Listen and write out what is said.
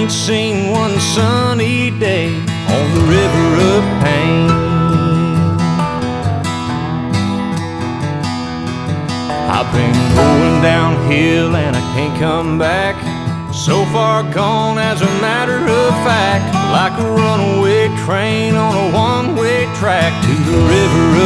ain't seen one sunny day on the river of pain. I've been going downhill and I can't come back, so far gone as a matter of fact, like a runaway train on a one-way track to the river